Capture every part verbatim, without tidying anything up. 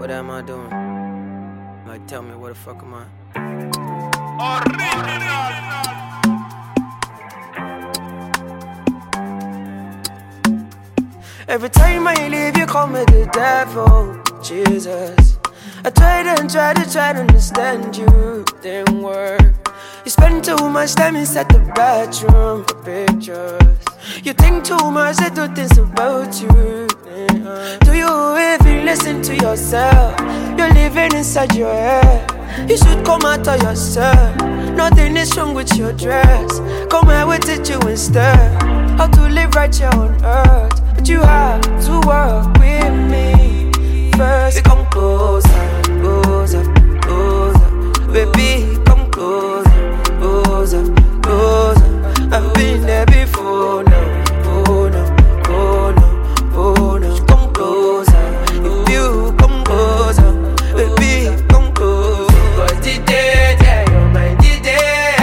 What am I doing? Like, tell me, what the fuck am I? Every time I leave, you call me the devil, Jesus. I tried and tried to try to understand you, didn't work. You spend too much time inside the bathroom for pictures. You think too much, I do things about you. Yeah. Do you even listen to yourself? You're living inside your head. You should come out of yourself. Nothing is wrong with your dress. Come here, we teach you instead how to live right here on earth. But you have to work with me first. Come closer, closer, closer. Baby, come closer, closer, closer. I've been there before now. Oh no, oh no, oh no. Come closer, if you come closer. Baby, come closer. Cause today, yeah, you're my today.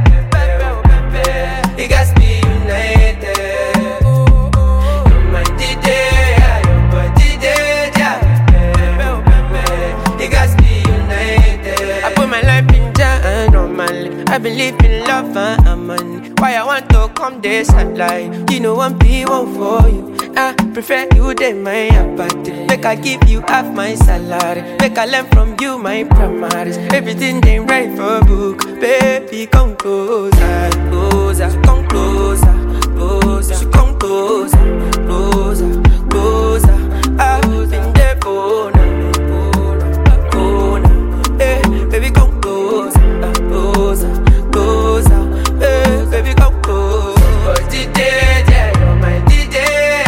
It got me united. You're my today, you're my today, yeah. It got me united. I put my life in down normally. I've been living love and money. Why I want to come this and lie? You know I'm P one for you. I prefer you than my apathy. Make I give you half my salary. Make I learn from you my primaries. Everything they right for book. Baby, come closer, closer, come closer, closer, come closer, closer, closer. I've been there for now, for now. Hey, baby, come closer, closer, closer. Hey, baby, come closer. Cause today, yeah, you're my today.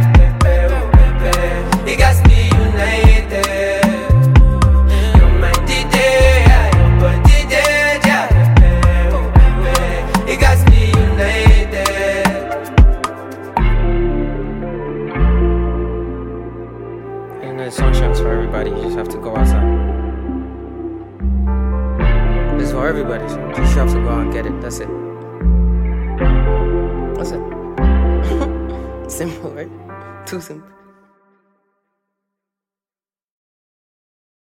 It got me united. You're my today, you're my today, yeah. It got me united. And the sunshine's for everybody. You just have to go outside. It's for everybody. So you just have to go out and get it. That's it. That's it. Simple, right? Too simple.